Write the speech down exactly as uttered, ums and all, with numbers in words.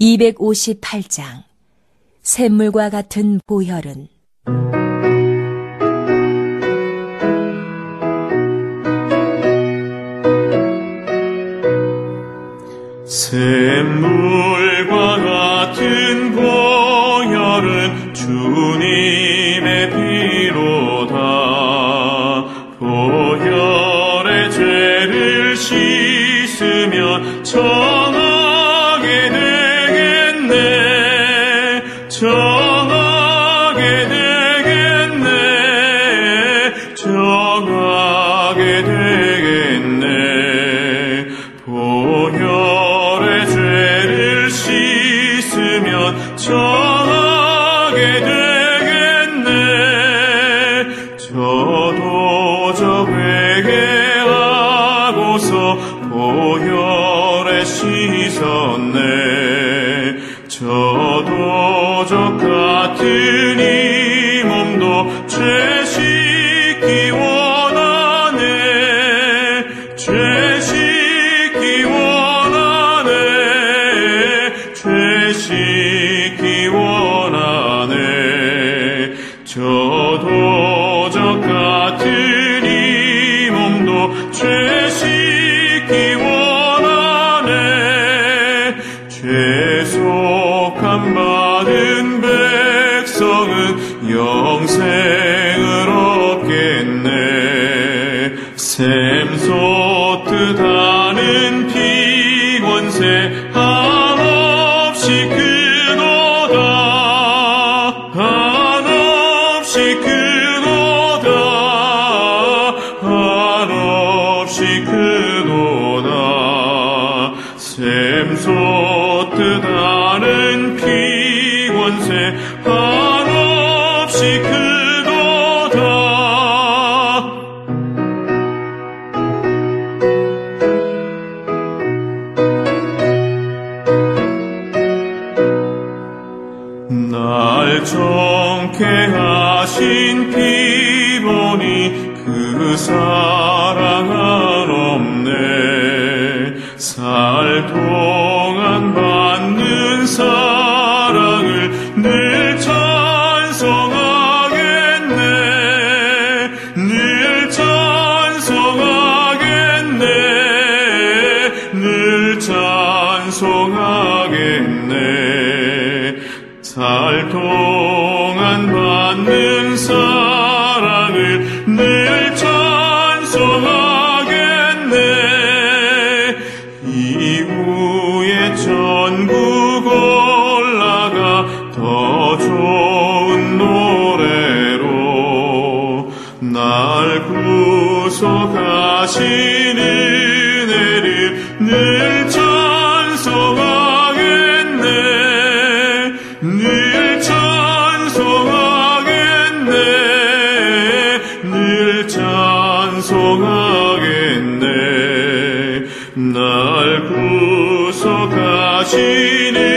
이백오십팔 장 샘물과 같은 보혈은. 샘물과 같은 보혈은 주님의 피로다. 보혈의 죄를 씻으면 정하게 되겠네. 정하게 되겠네. 정하게 되겠네. 보혈의 죄를 씻으면 정하게 되겠네. 저도 저 회개하고서 보혈에 씻었네. 저도 저 같은 이 몸도 죄 씻기 원하네. 죄 씻기 원하네. 죄 씻기 원하네. 저도 저 같은 이 몸도 죄 씻기 원하네. 죄속함 받은 백성은 영생을 얻겠네. 샘솟듯 하는 피권세 한없이 크도다. 한없이 크도다. 한없이 크도다. 샘솟듯 하는 피권세 한없이 크도다. 날 정케 하신 피 보니 그 사랑 한없네. 살 동안 받는 사랑을 늘 찬송하겠네. 늘 찬송하겠네. 늘 찬송하겠네. 살 동안 받는 사랑을 늘 찬송하겠네. 이후에 천국 올라가 더 좋은 노래로 날 구속하신 은혜를 늘 찬송하겠네. 늘 찬송하겠네. 늘 찬송하겠네. 날 구속하신 은혜를 늘 찬송하겠네. 늘 찬송하겠네. 늘 찬송하겠네. 늘 찬송하겠네. 늘 찬송하겠네. 늘 찬송하겠네. 늘 찬송하겠네. 날 구속하신 은혜를 늘 찬송하겠네. 늘 찬송하겠네. 늘 찬송하겠네. 늘 찬송하겠네. 늘 찬송하겠네. 날 구속하신